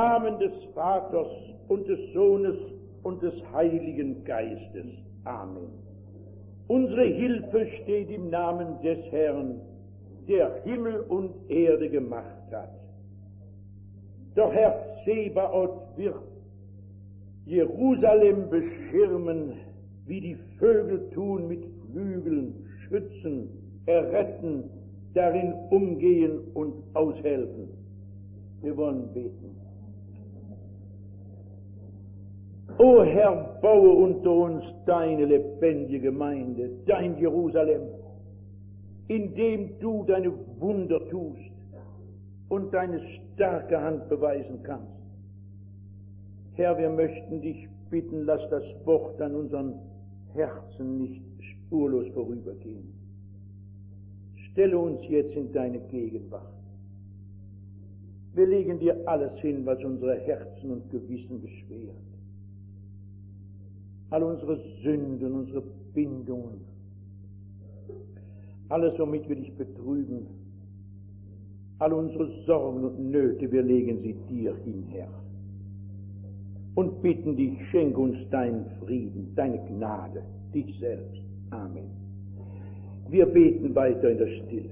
Namen des Vaters und des Sohnes und des Heiligen Geistes. Amen. Unsere Hilfe steht im Namen des Herrn, der Himmel und Erde gemacht hat. Doch Herr Zebaoth wird Jerusalem beschirmen, wie die Vögel tun, mit Flügeln schützen, erretten, darin umgehen und aushelfen. Wir wollen beten. O Herr, baue unter uns deine lebendige Gemeinde, dein Jerusalem, in dem du deine Wunder tust und deine starke Hand beweisen kannst. Herr, wir möchten dich bitten, lass das Wort an unseren Herzen nicht spurlos vorübergehen. Stelle uns jetzt in deine Gegenwart. Wir legen dir alles hin, was unsere Herzen und Gewissen beschwert. All unsere Sünden, unsere Bindungen, alles, womit wir dich betrüben, all unsere Sorgen und Nöte, wir legen sie dir hin, Herr. Und bitten dich, schenk uns deinen Frieden, deine Gnade, dich selbst. Amen. Wir beten weiter in der Stille.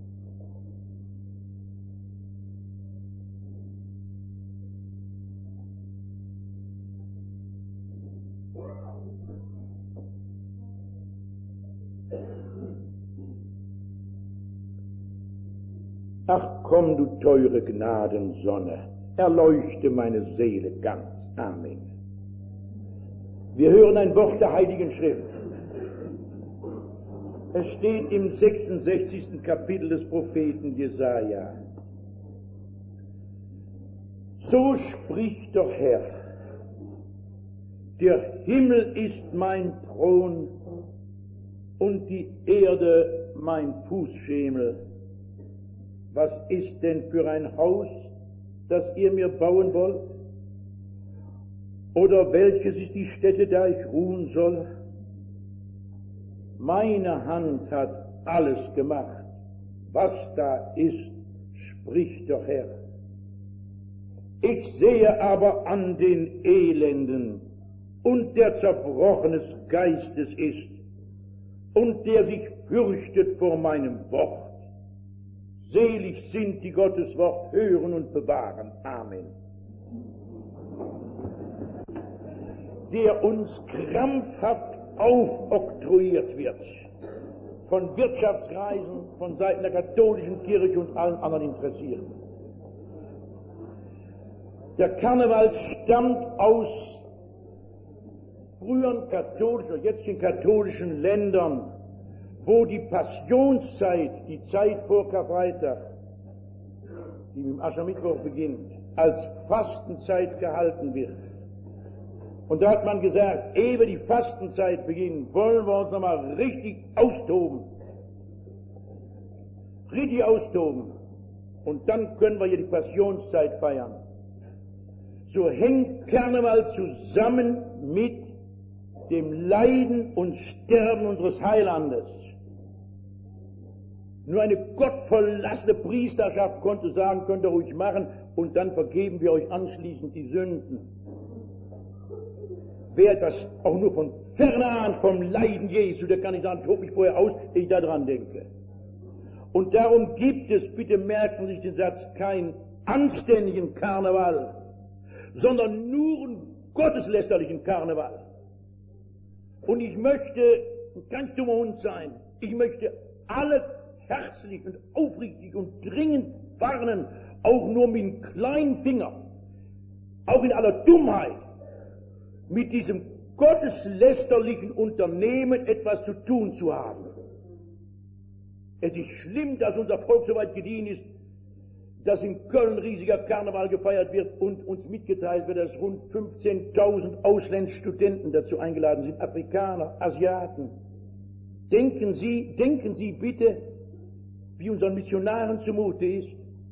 Ach komm, du teure Gnadensonne, erleuchte meine Seele ganz. Amen. Wir hören ein Wort der Heiligen Schrift. Es steht im 66. Kapitel des Propheten Jesaja. So spricht doch Herr, der Himmel ist mein Thron und die Erde mein Fußschemel. Was ist denn für ein Haus, das ihr mir bauen wollt? Oder welches ist die Stätte, da ich ruhen soll? Meine Hand hat alles gemacht. Was da ist, spricht doch Herr. Ich sehe aber an den Elenden und der zerbrochenes Geistes ist und der sich fürchtet vor meinem Wort. Selig sind, die Gottes Wort hören und bewahren. Amen. Der uns krampfhaft aufoktroyiert wird von Wirtschaftskreisen, von Seiten der katholischen Kirche und allen anderen Interessierten. Der Karneval stammt aus früheren katholischen oder jetzigen katholischen Ländern, wo die Passionszeit, die Zeit vor Karfreitag, die mit dem Aschermittwoch beginnt, als Fastenzeit gehalten wird. Und da hat man gesagt, ehe wir die Fastenzeit beginnen, wollen wir uns nochmal richtig austoben. Richtig austoben. Und dann können wir hier die Passionszeit feiern. So hängt Karneval zusammen mit dem Leiden und Sterben unseres Heilandes. Nur eine gottverlassene Priesterschaft konnte sagen, könnt ihr ruhig machen, und dann vergeben wir euch anschließend die Sünden. Wer das auch nur von ferne ahnt, vom Leiden Jesu, der kann nicht sagen, tob mich vorher aus, ehe ich daran denke. Und darum gibt es, bitte merken Sie sich den Satz, keinen anständigen Karneval, sondern nur einen gotteslästerlichen Karneval. Und ich möchte ein ganz dummer Hund sein. Ich möchte alle herzlich und aufrichtig und dringend warnen, auch nur mit dem kleinen Finger, auch in aller Dummheit, mit diesem gotteslästerlichen Unternehmen etwas zu tun zu haben. Es ist schlimm, dass unser Volk so weit gediehen ist, dass in Köln riesiger Karneval gefeiert wird und uns mitgeteilt wird, dass rund 15.000 ausländische Studenten dazu eingeladen sind, Afrikaner, Asiaten. Denken Sie bitte, wie unseren Missionaren zumute ist,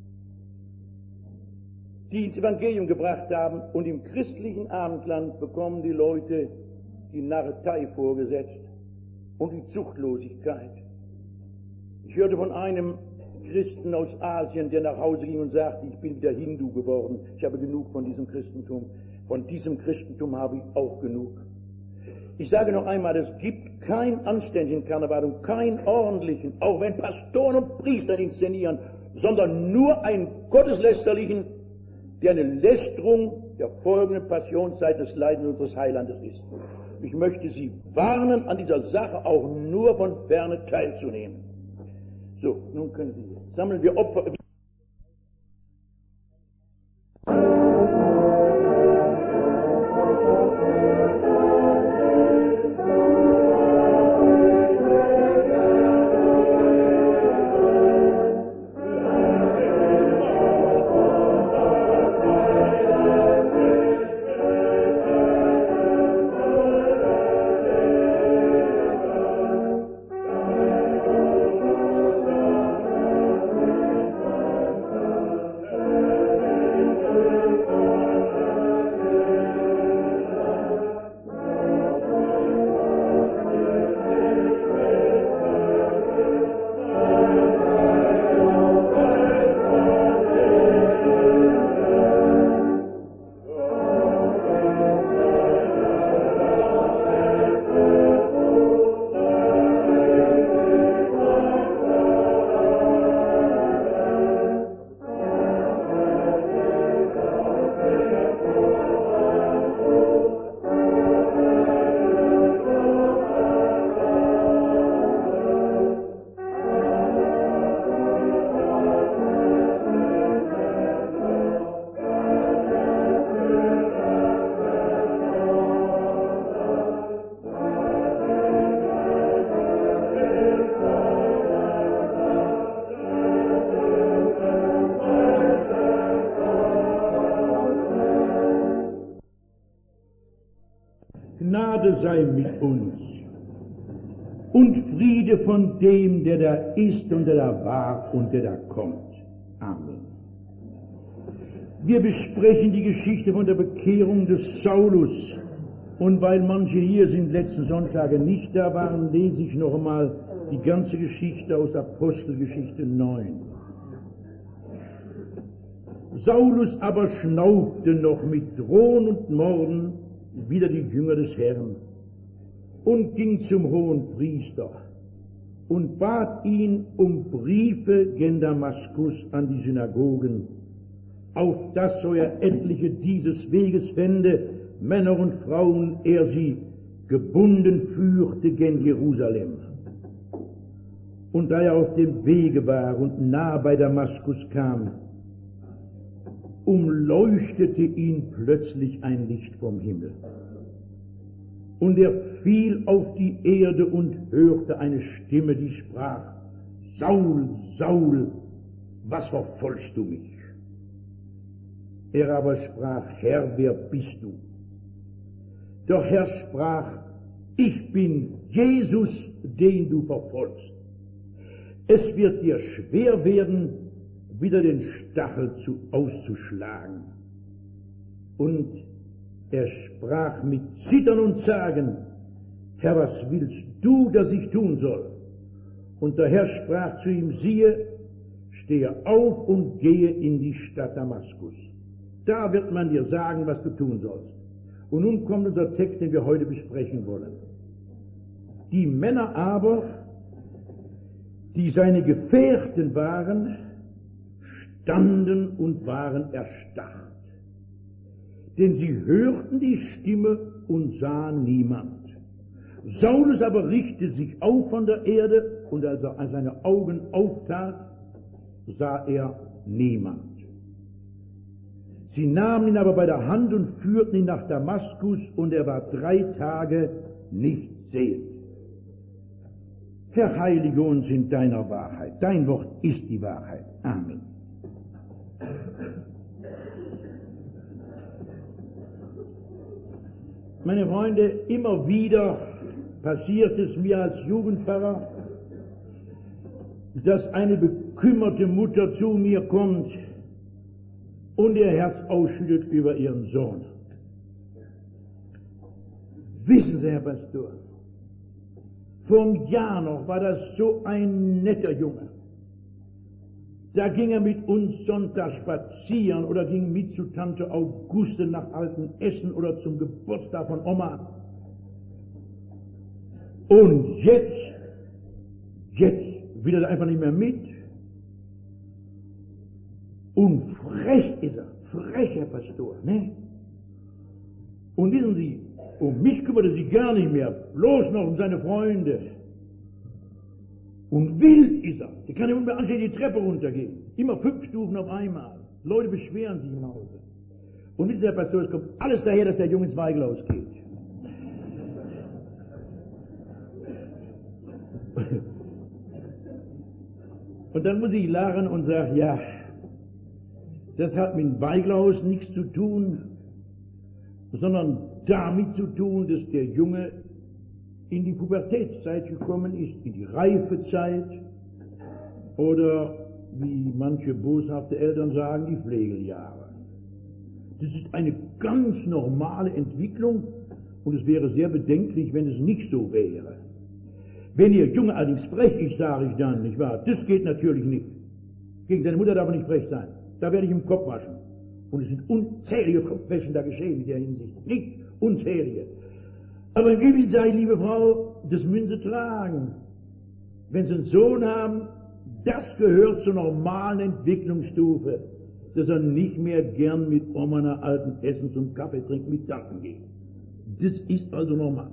die ins Evangelium gebracht haben, und im christlichen Abendland bekommen die Leute die Narretei vorgesetzt und die Zuchtlosigkeit. Ich hörte von einem Christen aus Asien, der nach Hause ging und sagte, ich bin wieder Hindu geworden. Ich habe genug von diesem Christentum. Von diesem Christentum habe ich auch genug. Ich sage noch einmal, es gibt keinen anständigen Karneval und keinen ordentlichen, auch wenn Pastoren und Priester inszenieren, sondern nur einen gotteslästerlichen, der eine Lästerung der folgenden Passionszeit des Leidens unseres Heilandes ist. Ich möchte Sie warnen, an dieser Sache auch nur von Ferne teilzunehmen. So, nun können Sie, sammeln wir Opfer. Gnade sei mit uns und Friede von dem, der da ist und der da war und der da kommt. Amen. Wir besprechen die Geschichte von der Bekehrung des Saulus. Und weil manche hier sind letzten Sonntage nicht da waren, lese ich noch einmal die ganze Geschichte aus Apostelgeschichte 9. Saulus aber schnaubte noch mit Drohen und Morden wider die Jünger des Herrn und ging zum Hohenpriester und bat ihn um Briefe gen Damaskus an die Synagogen, auf dass so er etliche dieses Weges fände, Männer und Frauen, er sie gebunden führte gen Jerusalem. Und da er auf dem Wege war und nah bei Damaskus kam, umleuchtete ihn plötzlich ein Licht vom Himmel. Und er fiel auf die Erde und hörte eine Stimme, die sprach, Saul, Saul, was verfolgst du mich? Er aber sprach, Herr, wer bist du? Doch Herr sprach, ich bin Jesus, den du verfolgst. Es wird dir schwer werden, wieder den Stachel auszuschlagen. Und er sprach mit Zittern und Zagen, Herr, was willst du, dass ich tun soll? Und der Herr sprach zu ihm, siehe, stehe auf und gehe in die Stadt Damaskus. Da wird man dir sagen, was du tun sollst. Und nun kommt unser Text, den wir heute besprechen wollen. Die Männer aber, die seine Gefährten waren, standen und waren erstarrt. Denn sie hörten die Stimme und sahen niemand. Saulus aber richtete sich auf von der Erde, und als er seine Augen auftat, sah er niemand. Sie nahmen ihn aber bei der Hand und führten ihn nach Damaskus, und er war 3 Tage nicht sehend. Herr, heilige uns in deiner Wahrheit. Dein Wort ist die Wahrheit. Amen. Meine Freunde, immer wieder passiert es mir als Jugendpfarrer, dass eine bekümmerte Mutter zu mir kommt und ihr Herz ausschüttet über ihren Sohn. Wissen Sie, Herr Pastor, vor einem Jahr noch war das so ein netter Junge. Da ging er mit uns Sonntag spazieren oder ging mit zu Tante Auguste nach Altenessen oder zum Geburtstag von Oma. Und jetzt will er einfach nicht mehr mit. Und frech ist er, frecher Pastor, ne? Und wissen Sie, um mich kümmert er sich gar nicht mehr, bloß noch um seine Freunde. Und wild ist er, der kann ja nicht mehr anständig die Treppe runtergehen. Immer 5 Stufen auf einmal. Leute beschweren sich im Hause. Und wissen Sie, Herr Pastor, es kommt alles daher, dass der Junge ins Weiglaus geht. Und dann muss ich lachen und sagen, ja, das hat mit dem Weiglaus nichts zu tun, sondern damit zu tun, dass der Junge in die Pubertätszeit gekommen ist, in die Reifezeit oder, wie manche boshafte Eltern sagen, die Pflegeljahre. Das ist eine ganz normale Entwicklung und es wäre sehr bedenklich, wenn es nicht so wäre. Wenn Ihr Junge allerdings frech ist, sage ich dann, nicht wahr? Das geht natürlich nicht. Gegen seine Mutter darf er nicht frech sein. Da werde ich im Kopf waschen. Und es sind unzählige Kopfwäschen da geschehen in der Hinsicht. Nicht unzählige. Aber im Übrigen sage ich, liebe Frau, das müssen Sie tragen. Wenn Sie einen Sohn haben, das gehört zur normalen Entwicklungsstufe, dass er nicht mehr gern mit Oma nach Altenessen zum Kaffee trinken mit Tanten geht. Das ist also normal.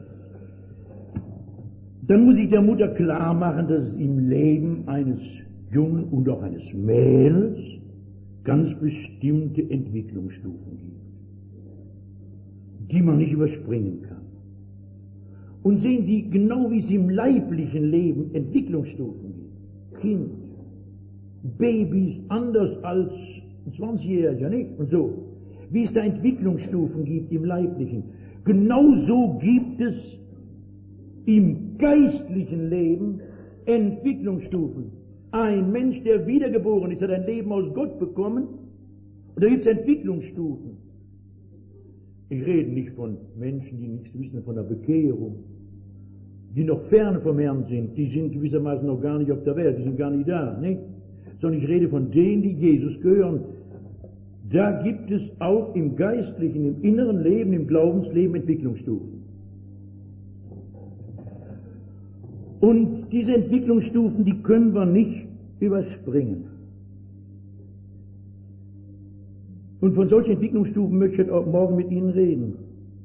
Dann muss ich der Mutter klar machen, dass es im Leben eines Jungen und auch eines Mädels ganz bestimmte Entwicklungsstufen gibt, die man nicht überspringen kann. Und sehen Sie, genau wie es im leiblichen Leben Entwicklungsstufen gibt, Kind, Babys anders als ein 20-Jähriger, nicht? Und so, wie es da Entwicklungsstufen gibt im leiblichen, genauso gibt es im geistlichen Leben Entwicklungsstufen. Ein Mensch, der wiedergeboren ist, hat ein Leben aus Gott bekommen und da gibt es Entwicklungsstufen. Ich rede nicht von Menschen, die nichts wissen von der Bekehrung, die noch fern vom Herrn sind, die sind gewissermaßen noch gar nicht auf der Welt, die sind gar nicht da, nicht? Sondern ich rede von denen, die Jesus gehören. Da gibt es auch im geistlichen, im inneren Leben, im Glaubensleben Entwicklungsstufen. Und diese Entwicklungsstufen, die können wir nicht überspringen. Und von solchen Entwicklungsstufen möchte ich auch morgen mit Ihnen reden.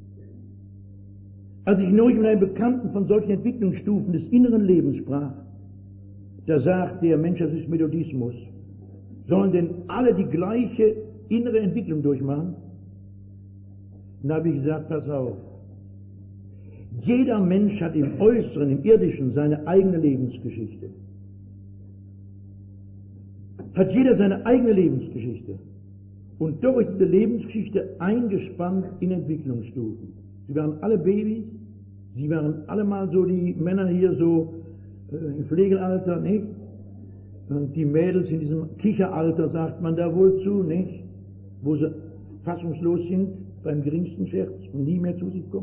Als ich neulich mit einem Bekannten von solchen Entwicklungsstufen des inneren Lebens sprach, da sagt der Mensch, das ist Methodismus. Sollen denn alle die gleiche innere Entwicklung durchmachen? Dann habe ich gesagt, pass auf. Jeder Mensch hat im Äußeren, im Irdischen seine eigene Lebensgeschichte. Hat jeder seine eigene Lebensgeschichte. Und doch ist diese Lebensgeschichte eingespannt in Entwicklungsstufen. Sie waren alle Babys, sie waren alle mal so die Männer hier so im Pflegealter, nicht? Und die Mädels in diesem Kicheralter, sagt man da wohl zu, nicht? Wo sie fassungslos sind beim geringsten Scherz und nie mehr zu sich kommen.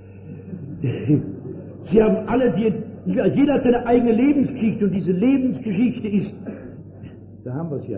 Sie haben alle jeder hat seine eigene Lebensgeschichte und diese Lebensgeschichte ist, da haben wir es ja,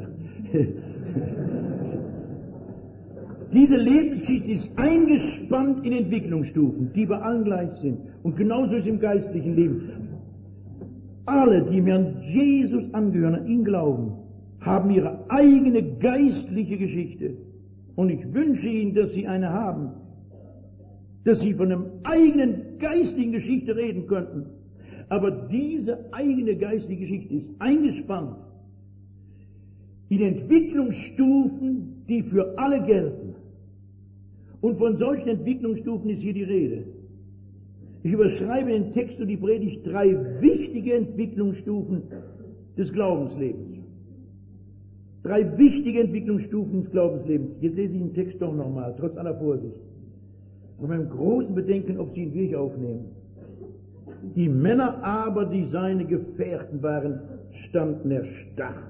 diese Lebensgeschichte ist eingespannt in Entwicklungsstufen, die bei allen gleich sind. Und genauso ist es im geistlichen Leben. Alle, die mir an Jesus angehören, an ihn glauben, haben ihre eigene geistliche Geschichte. Und ich wünsche Ihnen, dass Sie eine haben, dass Sie von einer eigenen geistlichen Geschichte reden könnten. Aber diese eigene geistliche Geschichte ist eingespannt in Entwicklungsstufen, die für alle gelten. Und von solchen Entwicklungsstufen ist hier die Rede. Ich überschreibe den Text und die Predigt 3 wichtige Entwicklungsstufen des Glaubenslebens. 3 wichtige Entwicklungsstufen des Glaubenslebens. Jetzt lese ich den Text doch nochmal, trotz aller Vorsicht. Und meinem großen Bedenken, ob Sie ihn wirklich aufnehmen. Die Männer aber, die seine Gefährten waren, standen erstarrt.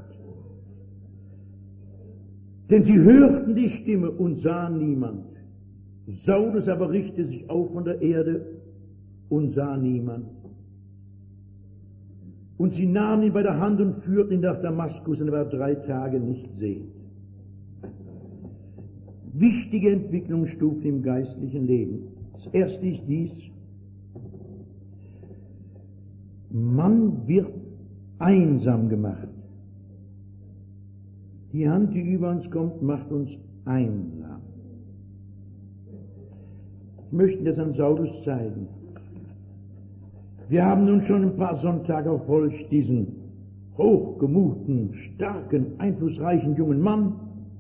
Denn sie hörten die Stimme und sahen niemand. Saulus aber richtete sich auf von der Erde und sah niemand. Und sie nahmen ihn bei der Hand und führten ihn nach Damaskus, und er war 3 Tage nicht sehend. Wichtige Entwicklungsstufen im geistlichen Leben. Das erste ist dies: Man wird einsam gemacht. Die Hand, die über uns kommt, macht uns einsam. Ich möchte das an Saulus zeigen. Wir haben nun schon ein paar Sonntage verfolgt diesen hochgemuten, starken, einflussreichen jungen Mann,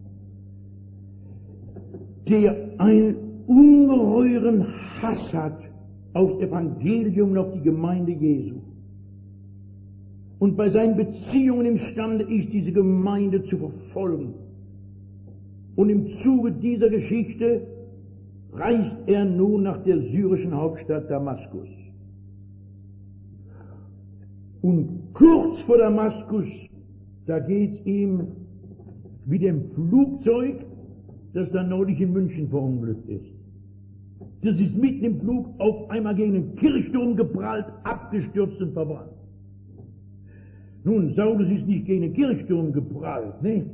der einen ungeheuren Hass hat aufs Evangelium und auf die Gemeinde Jesu. Und bei seinen Beziehungen imstande ist, diese Gemeinde zu verfolgen. Und im Zuge dieser Geschichte reist er nun nach der syrischen Hauptstadt Damaskus. Und kurz vor Damaskus, da geht's ihm wie dem Flugzeug, das da neulich in München verunglückt ist. Das ist mitten im Flug auf einmal gegen den Kirchturm geprallt, abgestürzt und verbrannt. Nun, Saulus ist nicht gegen den Kirchturm geprallt, ne?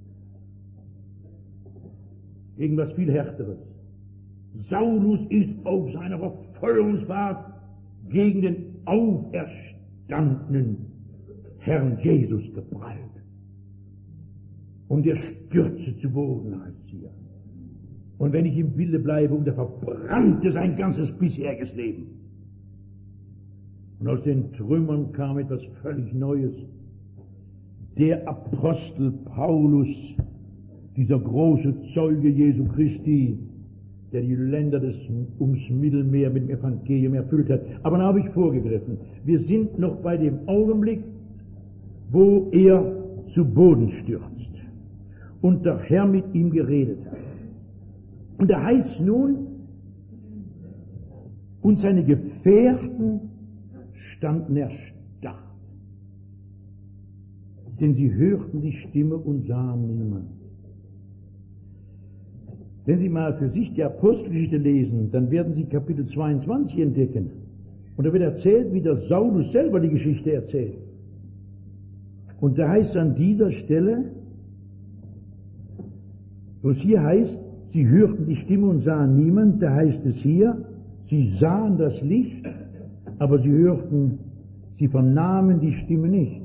Gegen was viel Härteres. Saulus ist auf seiner Verfolgungsfahrt gegen den auferstandenen Herrn Jesus geprallt. Und er stürzte zu Boden, heißt hier. Und wenn ich im Bilde bleibe, und er verbrannte sein ganzes bisheriges Leben. Und aus den Trümmern kam etwas völlig Neues. Der Apostel Paulus, dieser große Zeuge Jesu Christi, der die Länder ums Mittelmeer mit dem Evangelium erfüllt hat. Aber da habe ich vorgegriffen. Wir sind noch bei dem Augenblick, wo er zu Boden stürzt und der Herr mit ihm geredet hat. Und da heißt nun, und seine Gefährten standen erstarrt, denn sie hörten die Stimme und sahen niemand. Wenn Sie mal für sich die Apostelgeschichte lesen, dann werden Sie Kapitel 22 entdecken. Und da wird erzählt, wie der Saulus selber die Geschichte erzählt. Und da heißt es an dieser Stelle, wo es hier heißt, sie hörten die Stimme und sahen niemand, da heißt es hier, sie sahen das Licht, aber sie vernahmen die Stimme nicht.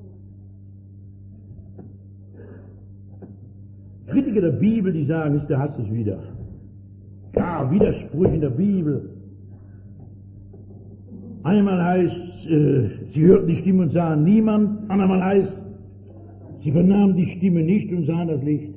Kritiker der Bibel, die sagen, der hasst es wieder. Ja, Widersprüche in der Bibel. Einmal heißt, sie hörten die Stimme und sahen niemand. Andermal heißt, sie vernahmen die Stimme nicht und sahen das Licht.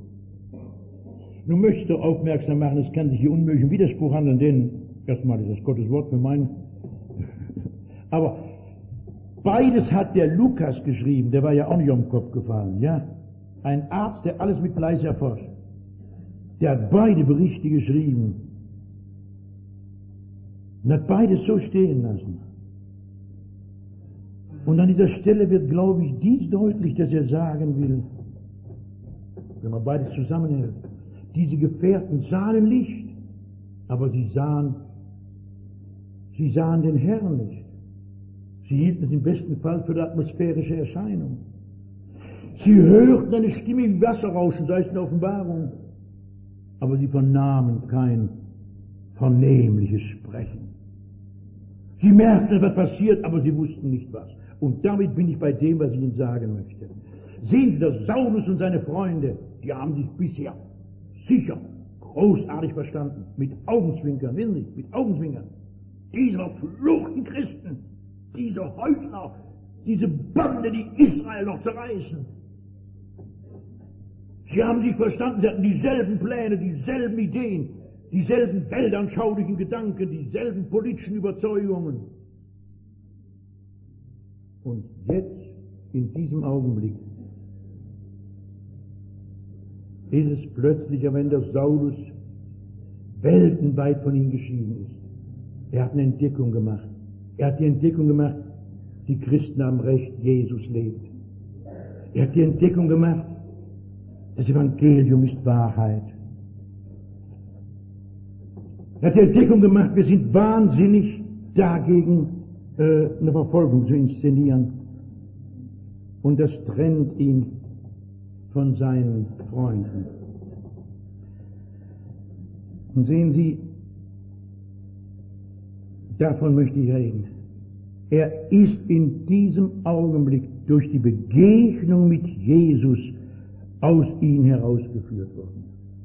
Nun möchte ich doch aufmerksam machen, es kann sich hier unmöglich um Widerspruch handeln, denn erstmal ist das Gottes Wort für meinen. Aber beides hat der Lukas geschrieben, der war ja auch nicht um den Kopf gefallen, ja? Ein Arzt, der alles mit Fleiß erforscht. Der hat beide Berichte geschrieben. Und hat beides so stehen lassen. Und an dieser Stelle wird, glaube ich, dies deutlich, dass er sagen will, wenn man beides zusammenhält, diese Gefährten sahen Licht, aber sie sahen den Herrn nicht. Sie hielten es im besten Fall für eine atmosphärische Erscheinung. Sie hörten eine Stimme wie Wasserrauschen, sei es eine Offenbarung, aber sie vernahmen kein vernehmliches Sprechen. Sie merkten, etwas passiert, aber sie wussten nicht was. Und damit bin ich bei dem, was ich Ihnen sagen möchte. Sehen Sie, dass Saulus und seine Freunde, die haben sich bisher sicher großartig verstanden, mit Augenzwinkern, wissen Sie, mit Augenzwinkern. Diese verfluchten Christen, diese Heuchler, diese Bande, die Israel noch zerreißen. Sie haben sich verstanden, sie hatten dieselben Pläne, dieselben Ideen, dieselben weltanschaulichen Gedanken, dieselben politischen Überzeugungen. Und jetzt, in diesem Augenblick, ist es plötzlich, wenn der Saulus weltenweit von ihm geschieden ist. Er hat eine Entdeckung gemacht. Er hat die Entdeckung gemacht, die Christen haben recht, Jesus lebt. Er hat die Entdeckung gemacht, das Evangelium ist Wahrheit. Er hat die Entdeckung gemacht, wir sind wahnsinnig dagegen, eine Verfolgung zu inszenieren. Und das trennt ihn von seinen Freunden. Und sehen Sie, davon möchte ich reden. Er ist in diesem Augenblick durch die Begegnung mit Jesus aus ihm herausgeführt worden.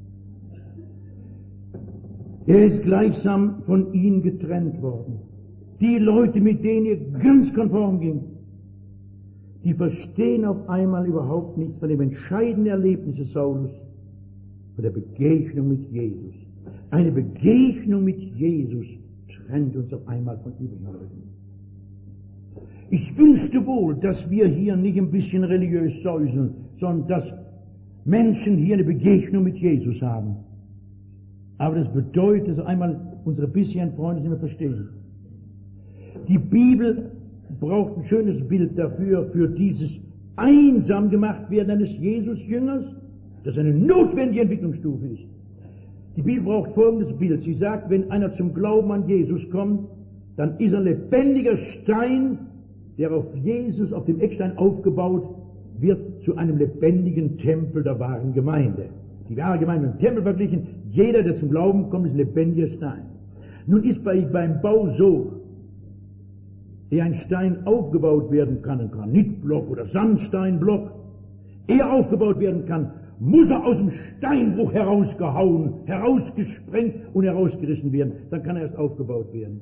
Er ist gleichsam von ihm getrennt worden. Die Leute, mit denen er ganz konform ging, die verstehen auf einmal überhaupt nichts von dem entscheidenden Erlebnis des Saulus, von der Begegnung mit Jesus. Eine Begegnung mit Jesus trennt uns auf einmal von übrigen Leuten. Ich wünschte wohl, dass wir hier nicht ein bisschen religiös säuseln, sondern dass Menschen hier eine Begegnung mit Jesus haben. Aber das bedeutet, dass einmal unsere bisherigen Freunde nicht mehr verstehen. Die Bibel braucht ein schönes Bild dafür, für dieses einsam gemacht werden eines Jesus-Jüngers, das eine notwendige Entwicklungsstufe ist. Die Bibel braucht folgendes Bild. Sie sagt, wenn einer zum Glauben an Jesus kommt, dann ist ein lebendiger Stein, der auf Jesus, auf dem Eckstein aufgebaut wird, zu einem lebendigen Tempel der wahren Gemeinde. Die wahre Gemeinde mit dem Tempel verglichen. Jeder, der zum Glauben kommt, ist ein lebendiger Stein. Nun ist beim Bau so, ehe ein Stein aufgebaut werden kann, ein Granitblock oder Sandsteinblock, ehe aufgebaut werden kann, muss er aus dem Steinbruch herausgehauen, herausgesprengt und herausgerissen werden. Dann kann er erst aufgebaut werden.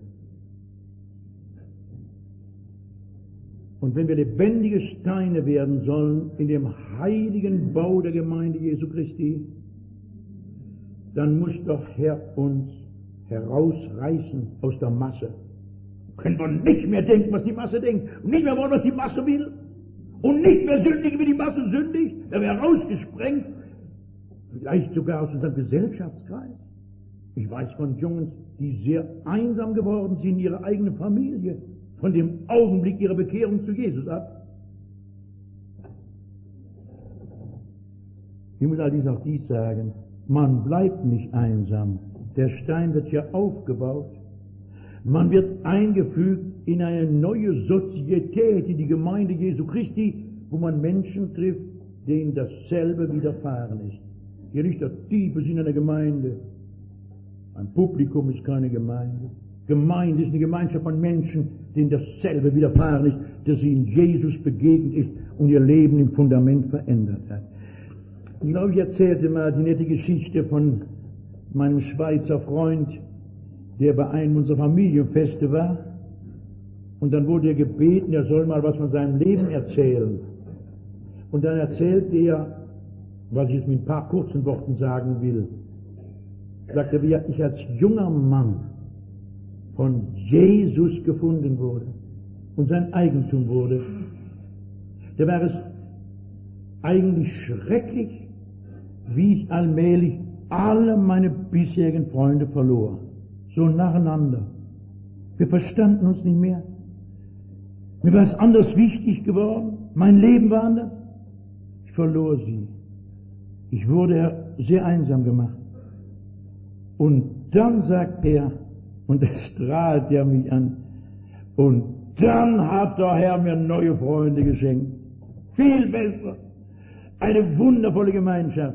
Und wenn wir lebendige Steine werden sollen in dem heiligen Bau der Gemeinde Jesu Christi, dann muss doch Herr uns herausreißen aus der Masse. Können wir nicht mehr denken, was die Masse denkt, und nicht mehr wollen, was die Masse will, und nicht mehr sündigen, wie die Masse sündigt, dann wäre herausgesprengt, vielleicht sogar aus unserem Gesellschaftskreis. Ich weiß von Jungen, die sehr einsam geworden sind in ihrer eigenen Familie, von dem Augenblick ihrer Bekehrung zu Jesus ab. Ich muss allerdings auch dies sagen, man bleibt nicht einsam. Der Stein wird ja aufgebaut. Man wird eingefügt in eine neue Sozietät, in die Gemeinde Jesu Christi, wo man Menschen trifft, denen dasselbe widerfahren ist. Hier nicht der Diebe sind in der Gemeinde. Ein Publikum ist keine Gemeinde. Gemeinde ist eine Gemeinschaft von Menschen, denen dasselbe widerfahren ist, dass ihnen Jesus begegnet ist und ihr Leben im Fundament verändert hat. Ich glaube, ich erzählte mal die nette Geschichte von meinem Schweizer Freund, der bei einem unserer Familienfeste war. Und dann wurde er gebeten, er soll mal was von seinem Leben erzählen. Und dann erzählte er, was ich jetzt mit ein paar kurzen Worten sagen will. Sagte er, wie ich als junger Mann von Jesus gefunden wurde und sein Eigentum wurde, da war es eigentlich schrecklich, wie ich allmählich alle meine bisherigen Freunde verlor. So nacheinander. Wir verstanden uns nicht mehr. Mir war es anders wichtig geworden. Mein Leben war anders. Ich verlor sie. Ich wurde sehr einsam gemacht. Und dann sagt er, und das strahlt er mich an, und dann hat der Herr mir neue Freunde geschenkt. Viel besser. Eine wundervolle Gemeinschaft.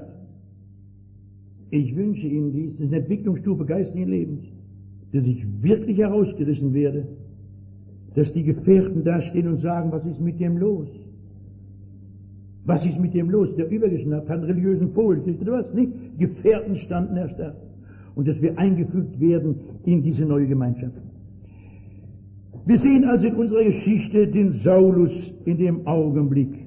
Ich wünsche Ihnen dies, das ist eine Entwicklungsstufe geistlichen Lebens, dass ich wirklich herausgerissen werde, dass die Gefährten da stehen und sagen, was ist mit dem los? Was ist mit dem los? Der übergeschnappt hat einen religiösen Vogel gekriegt, oder was? Nicht? Die Gefährten standen erst da. Und dass wir eingefügt werden in diese neue Gemeinschaft. Wir sehen also in unserer Geschichte den Saulus in dem Augenblick,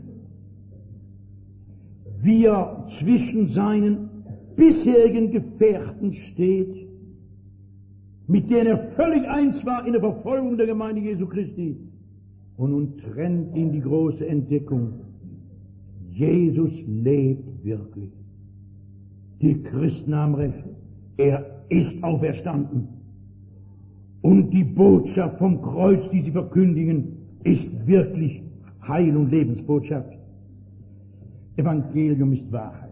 wie er zwischen seinen bisherigen Gefährten steht, mit denen er völlig eins war in der Verfolgung der Gemeinde Jesu Christi. Und nun trennt ihn die große Entdeckung. Jesus lebt wirklich. Die Christen haben recht. Er ist auferstanden. Und die Botschaft vom Kreuz, die sie verkündigen, ist wirklich Heil- und Lebensbotschaft. Evangelium ist Wahrheit.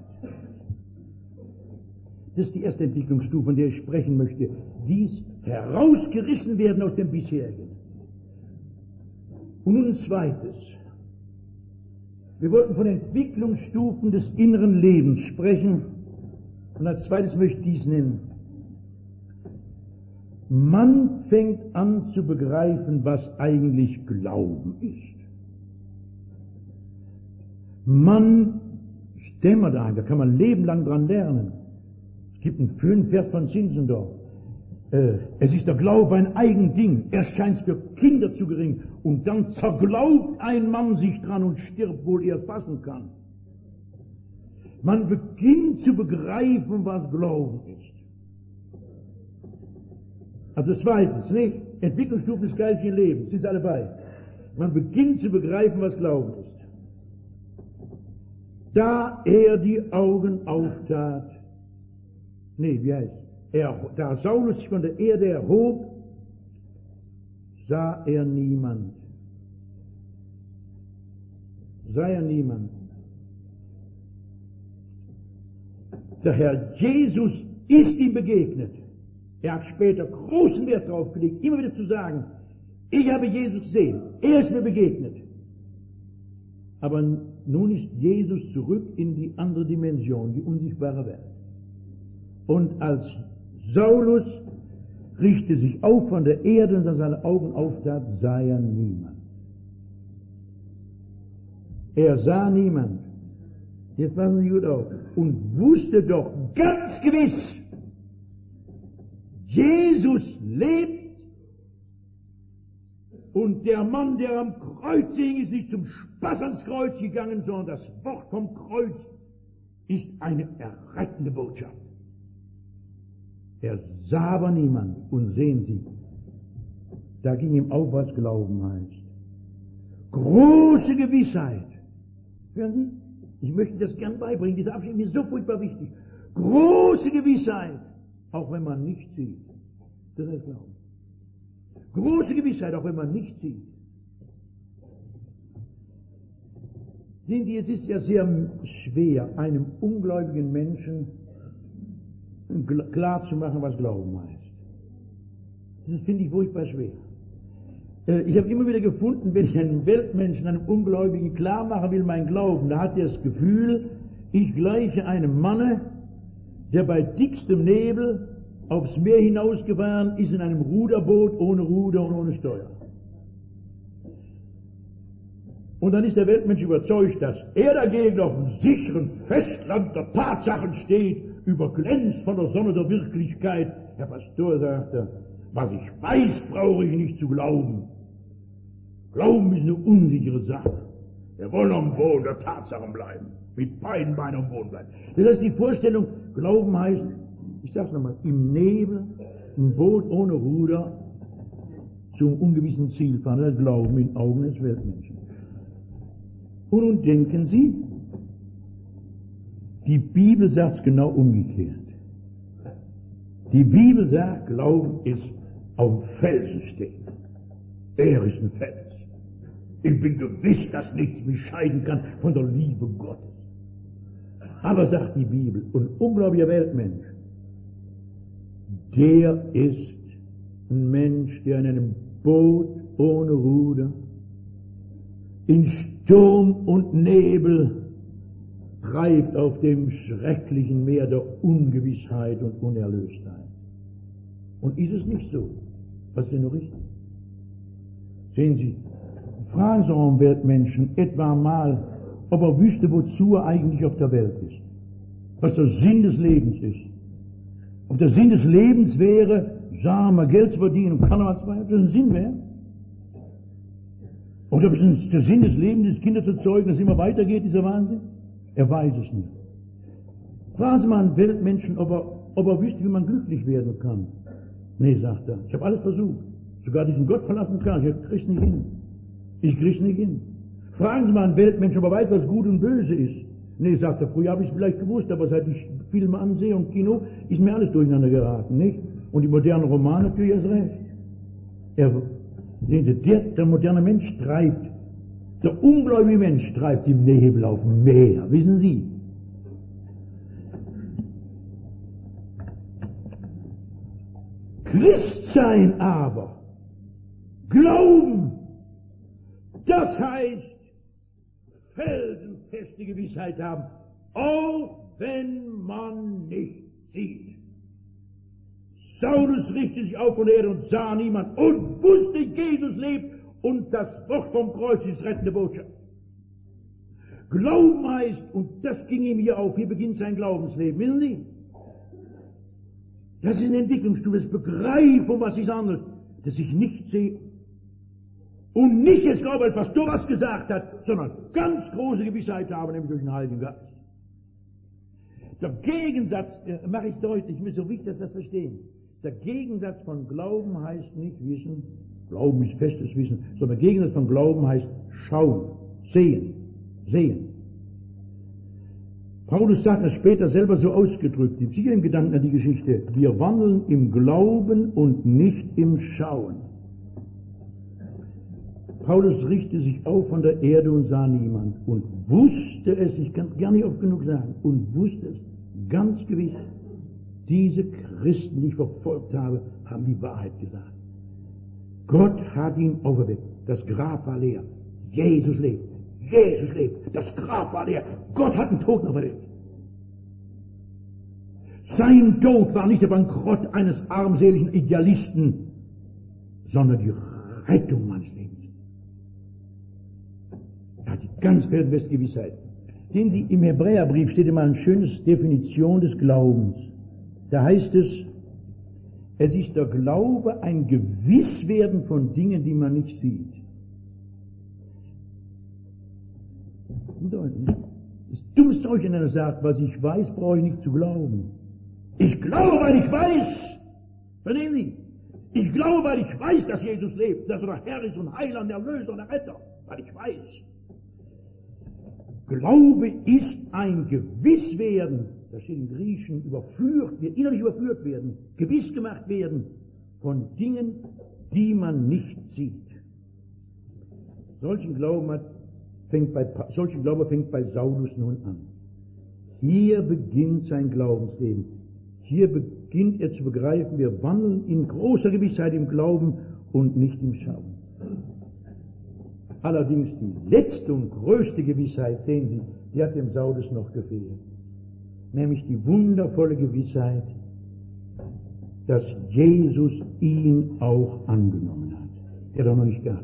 Das ist die erste Entwicklungsstufe, von der ich sprechen möchte. Dies herausgerissen werden aus dem bisherigen. Und nun ein zweites. Wir wollten von Entwicklungsstufen des inneren Lebens sprechen. Und als zweites möchte ich dies nennen. Man fängt an zu begreifen, was eigentlich Glauben ist. Ich dämmer da kann man lebenlang dran lernen. Es gibt einen schönen Vers von Zinzendorf. Es ist der Glaube ein Eigending, erst scheint's für Kinder zu gering, und dann zerglaubt ein Mann sich dran und stirbt, wohl er fassen kann. Man beginnt zu begreifen, was Glauben ist. Also zweitens, nicht? Entwicklungsstufen des geistigen Lebens, sind alle bei. Man beginnt zu begreifen, was Glauben ist. Da er die Augen auftat, da Saulus sich von der Erde erhob, sah er niemand. Der Herr Jesus ist ihm begegnet. Er hat später großen Wert darauf gelegt, immer wieder zu sagen, ich habe Jesus gesehen, er ist mir begegnet. Aber nun ist Jesus zurück in die andere Dimension, die unsichtbare Welt. Und als Saulus richtete sich auf von der Erde und seine Augen auftat, sah er niemand. Er sah niemand. Jetzt passen Sie gut auf. Und wusste doch ganz gewiss, Jesus lebt, und der Mann, der am Kreuz hing, ist nicht zum Spaß ans Kreuz gegangen, sondern das Wort vom Kreuz ist eine errettende Botschaft. Er sah aber niemand. Und sehen Sie, da ging ihm auf, was Glauben heißt. Große Gewissheit. Hören Sie? Ich möchte das gern beibringen. Dieser Abschnitt ist mir so furchtbar wichtig. Große Gewissheit, auch wenn man nicht sieht. Das heißt Glauben. Große Gewissheit, auch wenn man nicht sieht. Sehen Sie, es ist ja sehr schwer, einem ungläubigen Menschen klar zu machen, was Glauben heißt. Das finde ich furchtbar schwer. Ich habe immer wieder gefunden, wenn ich einem Weltmenschen, einem Ungläubigen klar machen will, mein Glauben, da hat er das Gefühl, ich gleiche einem Manne, der bei dickstem Nebel aufs Meer hinausgefahren ist in einem Ruderboot ohne Ruder und ohne Steuer. Und dann ist der Weltmensch überzeugt, dass er dagegen auf dem sicheren Festland der Tatsachen steht, überglänzt von der Sonne der Wirklichkeit. Herr Pastor, sagt er, was ich weiß, brauche ich nicht zu glauben. Glauben ist eine unsichere Sache. Wir wollen am Boden der Tatsachen bleiben, mit beiden Beinen am Boden bleiben. Das heißt, die Vorstellung, Glauben heißt, ich sag's nochmal, im Nebel, ein Boot ohne Ruder, zum ungewissen Ziel fahren, das Glauben in Augen des Weltmenschen. Und nun denken Sie, die Bibel sagt es genau umgekehrt. Die Bibel sagt, Glauben ist auf Felsen stehen. Er ist ein Fels. Ich bin gewiss, dass nichts mich scheiden kann von der Liebe Gottes. Aber sagt die Bibel, ein ungläubiger Weltmensch, der ist ein Mensch, der in einem Boot ohne Ruder, in Sturm und Nebel treibt auf dem schrecklichen Meer der Ungewissheit und Unerlöstheit. Und ist es nicht so? Was ist denn nur richtig? Sehen Sie, fragen Sie einen Weltmenschen etwa mal, ob er wüsste, wozu er eigentlich auf der Welt ist. Was der Sinn des Lebens ist. Ob der Sinn des Lebens wäre, sagen wir, Geld zu verdienen und Karneval zu feiern, ob das ein Sinn wäre. Oder ob es der Sinn des Lebens ist, Kinder zu zeugen, dass es immer weitergeht, dieser Wahnsinn? Er weiß es nicht. Fragen Sie mal einen Weltmenschen, ob er wüsste, wie man glücklich werden kann. Nee, sagt er, ich habe alles versucht. Sogar diesen Gott verlassen kann, ich krieg's nicht hin. Ich krieg's nicht hin. Fragen Sie mal einen Weltmenschen, ob er weiß, was gut und böse ist. Nee, sagt er, früher habe ich es vielleicht gewusst, aber seit ich Filme ansehe und Kino, ist mir alles durcheinander geraten, nicht? Und die modernen Romane natürlich erst recht. Sehen Sie, der moderne Mensch treibt, der ungläubige Mensch treibt im Nebel auf dem Meer, wissen Sie. Christsein aber, Glauben, das heißt felsenfeste Gewissheit haben, auch wenn man nicht sieht. Saulus richtete sich auf von der Erde und sah niemand und wusste, Jesus lebt und das Wort vom Kreuz ist rettende Botschaft. Glauben heißt, und das ging ihm hier auf, hier beginnt sein Glaubensleben, wissen Sie? Das ist eine Entwicklungsstufe, das Begreifen, um was es handelt, dass ich nicht sehe und nicht es glaube, als Pastor was gesagt hat, sondern ganz große Gewissheit habe, nämlich durch den Heiligen Geist. Der Gegensatz, mache ich deutlich, mir ist so wichtig, dass Sie das verstehen. Der Gegensatz von Glauben heißt nicht Wissen, Glauben ist festes Wissen, sondern der Gegensatz von Glauben heißt Schauen, Sehen. Paulus sagt das später selber so ausgedrückt, ich ziehe im Gedanken an die Geschichte, wir wandeln im Glauben und nicht im Schauen. Paulus richtete sich auf von der Erde und sah niemand und wusste es, ich kann es gar nicht oft genug sagen, und wusste es ganz gewiss, diese Christen, die ich verfolgt habe, haben die Wahrheit gesagt. Gott hat ihn auferweckt, das Grab war leer, Jesus lebt. Jesus lebt, das Grab war leer, Gott hat den Toten auferweckt. Sein Tod war nicht der Bankrott eines armseligen Idealisten, sondern die Rettung meines Lebens. Er hat die ganz feste Gewissheit. Sehen Sie, im Hebräerbrief steht immer eine schöne Definition des Glaubens. Da heißt es ist der Glaube ein Gewisswerden von Dingen, die man nicht sieht. Das dummste Zeug, wenn einer sagt, was ich weiß, brauche ich nicht zu glauben. Ich glaube, weil ich weiß. Verstehen Sie? Ich glaube, weil ich weiß, dass Jesus lebt, dass er der Herr ist und Heiland, Erlöser und Retter. Weil ich weiß. Glaube ist ein Gewisswerden, das steht im Griechischen, innerlich überführt werden, gewiss gemacht werden von Dingen, die man nicht sieht. Solchen Glaube fängt bei Saulus nun an. Hier beginnt sein Glaubensleben. Hier beginnt er zu begreifen, wir wandeln in großer Gewissheit im Glauben und nicht im Schauen. Allerdings die letzte und größte Gewissheit, sehen Sie, die hat dem Saulus noch gefehlt. Nämlich die wundervolle Gewissheit, dass Jesus ihn auch angenommen hat. Er hat er noch nicht gehabt.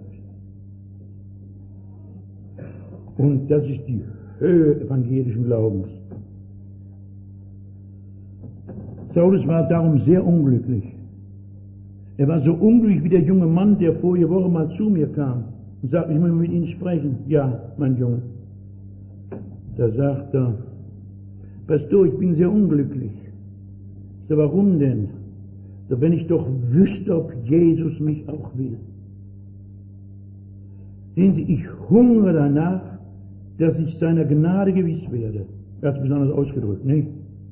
Und das ist die Höhe evangelischen Glaubens. Saulus war darum sehr unglücklich. Er war so unglücklich wie der junge Mann, der vorige Woche mal zu mir kam und sagte, ich muss mit Ihnen sprechen. Ja, mein Junge. Da sagt er, Pastor, ich bin sehr unglücklich. Ich sage, warum denn? So, wenn ich doch wüsste, ob Jesus mich auch will. Sehen Sie, ich hungere danach, dass ich seiner Gnade gewiss werde. Er hat es besonders ausgedrückt, nicht?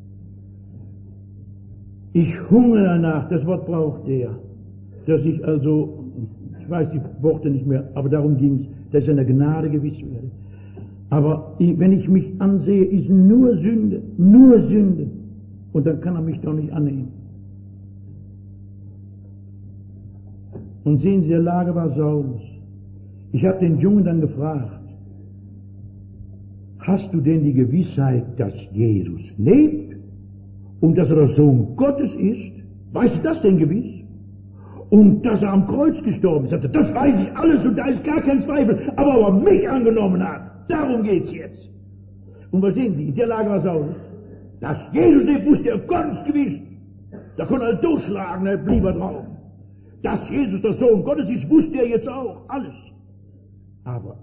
Ich hungere danach, das Wort braucht er, dass ich also, ich weiß die Worte nicht mehr, aber darum ging es, dass ich seiner Gnade gewiss werde. Aber wenn ich mich ansehe, ist nur Sünde. Und dann kann er mich doch nicht annehmen. Und sehen Sie, der Lage war Saulus. Ich habe den Jungen dann gefragt, hast du denn die Gewissheit, dass Jesus lebt und dass er der Sohn Gottes ist? Weißt du das denn gewiss? Und dass er am Kreuz gestorben ist? Das weiß ich alles und da ist gar kein Zweifel. Aber ob er mich angenommen hat, darum geht's jetzt. Und verstehen Sie, in der Lage war Saulus. Dass Jesus lebt, wusste er ganz gewiss. Da konnte er durchschlagen, er blieb er drauf. Dass Jesus der Sohn Gottes ist, wusste er jetzt auch. Alles. Aber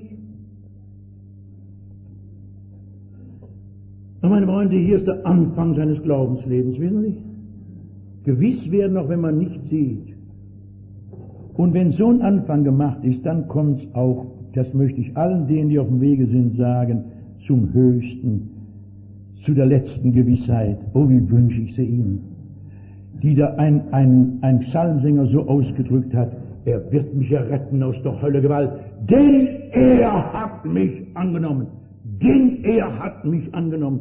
meine Freunde, hier ist der Anfang seines Glaubenslebens, wissen Sie? Gewiss werden, auch wenn man nicht sieht. Und wenn so ein Anfang gemacht ist, dann kommt es auch, das möchte ich allen denen, die auf dem Wege sind, sagen, zum Höchsten, zu der letzten Gewissheit. Oh, wie wünsche ich sie Ihnen. Die da ein Psalmsänger so ausgedrückt hat, er wird mich erretten aus der Hölle Gewalt, denn er hat mich angenommen. Denn er hat mich angenommen.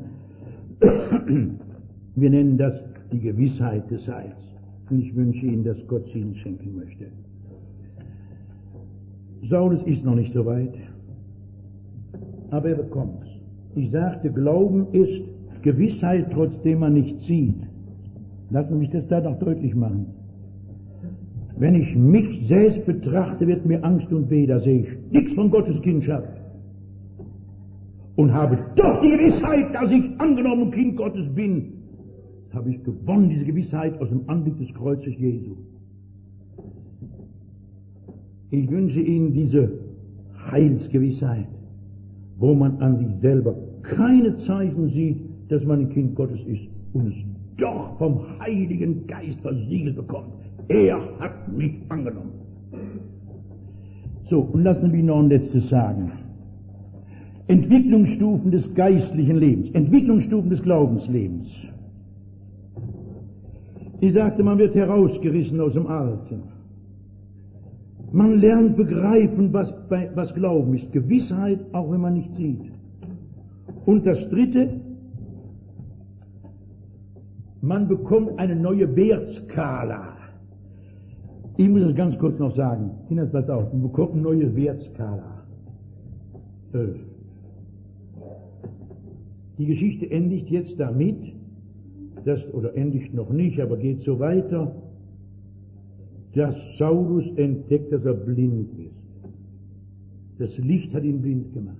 Wir nennen das die Gewissheit des Heils. Und ich wünsche Ihnen, dass Gott sie Ihnen schenken möchte. Saulus ist noch nicht so weit. aber er bekommt es. Ich sagte, Glauben ist Gewissheit, trotzdem man nicht sieht. Lassen Sie mich das da noch deutlich machen. Wenn ich mich selbst betrachte, wird mir Angst und Weh, da sehe ich nichts von Gottes Kindschaft. Und habe doch die Gewissheit, dass ich angenommen Kind Gottes bin, habe ich gewonnen, diese Gewissheit aus dem Anblick des Kreuzes Jesu. Ich wünsche Ihnen diese Heilsgewissheit, wo man an sich selber keine Zeichen sieht, dass man ein Kind Gottes ist und es doch vom Heiligen Geist versiegelt bekommt. Er hat mich angenommen. So, und lassen Sie mich noch ein letztes sagen. Entwicklungsstufen des geistlichen Lebens, Entwicklungsstufen des Glaubenslebens. Ich sagte, man wird herausgerissen aus dem Alten. Man lernt begreifen, was Glauben ist. Gewissheit, auch wenn man nicht sieht. Und das Dritte, man bekommt eine neue Wertskala. Ich muss das ganz kurz noch sagen. Kinder, passt auf. Man bekommt eine neue Wertskala. Die Geschichte endigt jetzt damit, oder endigt noch nicht, aber geht so weiter, dass Saulus entdeckt, dass er blind ist. Das Licht hat ihn blind gemacht.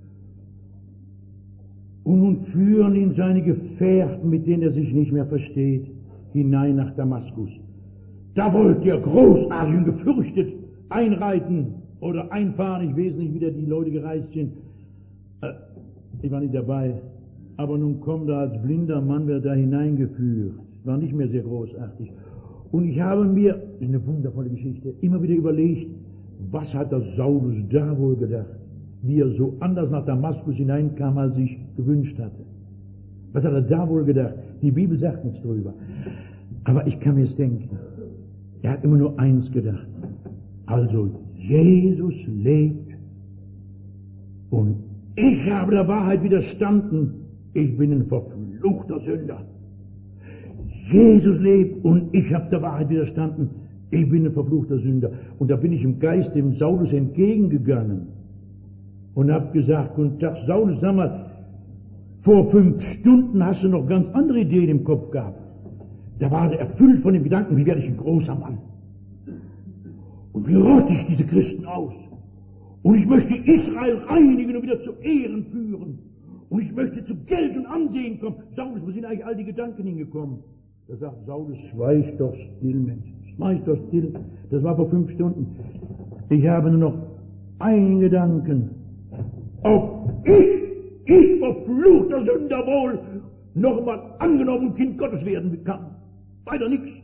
Und nun führen ihn seine Gefährten, mit denen er sich nicht mehr versteht, hinein nach Damaskus. Da wollte er großartig und gefürchtet einreiten oder einfahren. Ich weiß nicht, wie da die Leute gereist sind. Ich war nicht dabei. Aber nun kommt er als blinder Mann, wird da hineingeführt. War nicht mehr sehr großartig. Und ich habe mir, eine wundervolle Geschichte, immer wieder überlegt, was hat der Saulus da wohl gedacht, wie er so anders nach Damaskus hineinkam, als ich gewünscht hatte. Was hat er da wohl gedacht? Die Bibel sagt nichts drüber. Aber ich kann mir es denken. Er hat immer nur eins gedacht. Also, Jesus lebt und ich habe der Wahrheit widerstanden. Ich bin ein verfluchter Sünder. Jesus lebt und ich habe der Wahrheit widerstanden. Ich bin ein verfluchter Sünder. Und da bin ich im Geist dem Saulus entgegengegangen und habe gesagt, guten Tag, Saulus, sag mal, vor 5 Stunden hast du noch ganz andere Ideen im Kopf gehabt. Da war er erfüllt von dem Gedanken, wie werde ich ein großer Mann? Und wie rotte ich diese Christen aus? Und ich möchte Israel reinigen und wieder zu Ehren führen. Und ich möchte zu Geld und Ansehen kommen. Saulus, wo sind eigentlich all die Gedanken hingekommen? Da sagt Saulus, schweig doch still, Mensch. Schweig doch still. Das war vor 5 Stunden. Ich habe nur noch einen Gedanken. Ob ich verfluchter Sünder wohl, noch einmal angenommen Kind Gottes werden kann. Weiter nichts.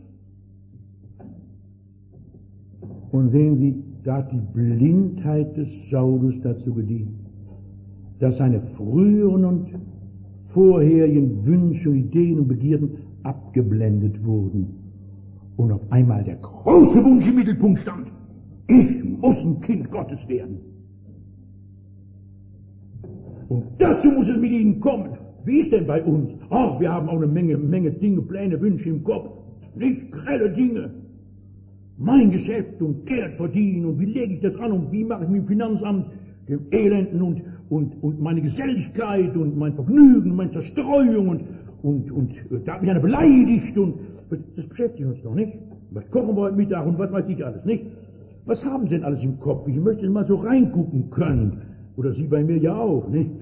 Und sehen Sie, da hat die Blindheit des Saulus dazu gedient, dass seine früheren und vorherigen Wünsche, Ideen und Begierden abgeblendet wurden. Und auf einmal der große Wunsch im Mittelpunkt stand. Ich muss ein Kind Gottes werden. Und dazu muss es mit Ihnen kommen. Wie ist denn bei uns? Ach, wir haben auch eine Menge Dinge, Pläne, Wünsche im Kopf. Nicht grelle Dinge. Mein Geschäft und Geld verdienen und wie lege ich das an und wie mache ich mit dem Finanzamt, dem Elenden und meine Geselligkeit und mein Vergnügen, meine Zerstreuung und da hat mich einer beleidigt und das beschäftigt uns doch nicht. Was kochen wir heute Mittag und was weiß ich alles, nicht? Was haben Sie denn alles im Kopf? Ich möchte mal so reingucken können. Oder Sie bei mir ja auch, nicht?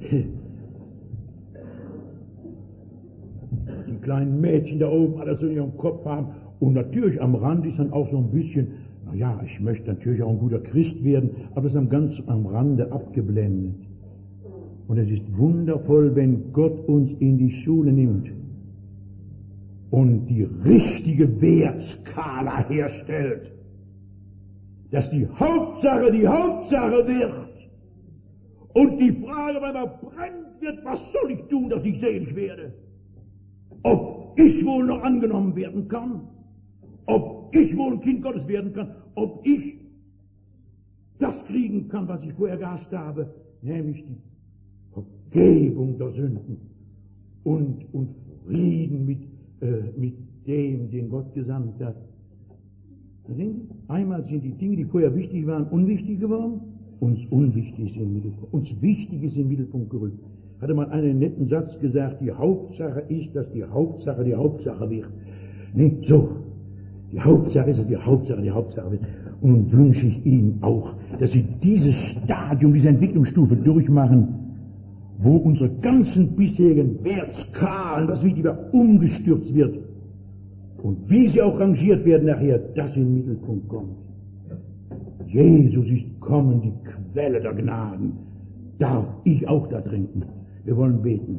Die kleinen Mädchen da oben alles so in ihrem Kopf haben. Und natürlich am Rand ist dann auch so ein bisschen, naja, ich möchte natürlich auch ein guter Christ werden, aber das ist ganz am Rande abgeblendet. Und es ist wundervoll, wenn Gott uns in die Schule nimmt und die richtige Wertskala herstellt, dass die Hauptsache wird und die Frage, wenn er brennt wird, was soll ich tun, dass ich selig werde? Ob ich wohl noch angenommen werden kann? Ob ich wohl ein Kind Gottes werden kann? Ob ich das kriegen kann, was ich vorher gehasst habe, nämlich die Vergebung der Sünden und Frieden mit dem, den Gott gesandt hat. Einmal sind die Dinge, die vorher wichtig waren, unwichtig geworden uns unwichtig ist im Mittelpunkt, uns wichtig ist im Mittelpunkt gerückt. Hatte mal einen netten Satz gesagt, die Hauptsache ist, dass die Hauptsache wird. Nicht so. Die Hauptsache ist, dass die Hauptsache wird. Und nun wünsche ich Ihnen auch, dass Sie dieses Stadium, diese Entwicklungsstufe durchmachen, wo unsere ganzen bisherigen Wertskalen, was wie wieder umgestürzt wird. Und wie sie auch rangiert werden nachher, das in den Mittelpunkt kommt. Jesus ist kommen, die Quelle der Gnaden. Darf ich auch da trinken? Wir wollen beten.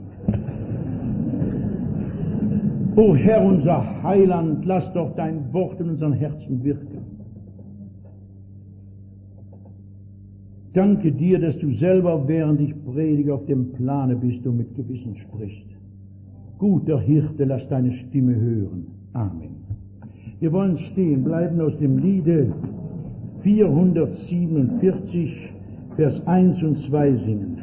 O Herr, unser Heiland, lass doch dein Wort in unseren Herzen wirken. Danke dir, dass du selber, während ich predige, auf dem Plane bist und mit Gewissen sprichst. Guter Hirte, lass deine Stimme hören. Amen. Wir wollen stehen bleiben aus dem Liede 447, Vers 1 und 2 singen.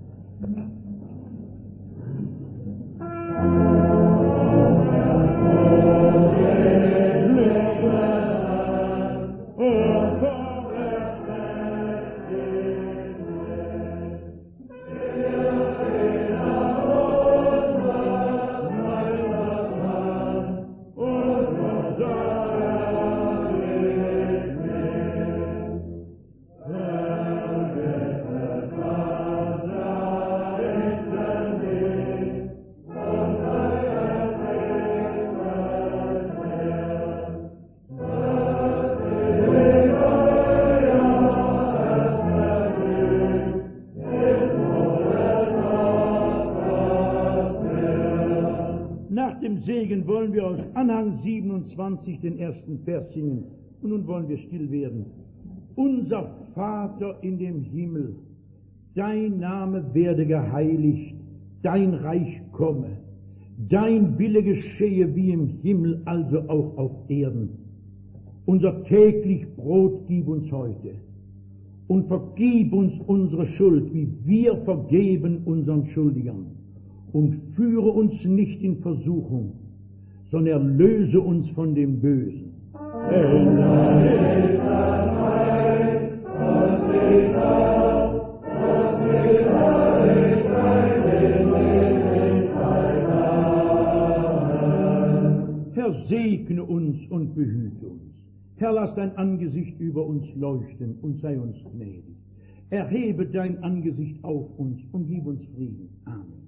Segen wollen wir aus Anhang 27 den ersten Vers singen. Und nun wollen wir still werden. Unser Vater in dem Himmel, dein Name werde geheiligt, dein Reich komme, dein Wille geschehe wie im Himmel, also auch auf Erden. Unser täglich Brot gib uns heute und vergib uns unsere Schuld, wie wir vergeben unseren Schuldigern. Und führe uns nicht in Versuchung, sondern erlöse uns von dem Bösen. Denn dein ist das Reich und die Kraft und die Herrlichkeit in Ewigkeit. Amen. Herr, segne uns und behüte uns. Herr, lass dein Angesicht über uns leuchten und sei uns gnädig. Erhebe dein Angesicht auf uns und gib uns Frieden. Amen.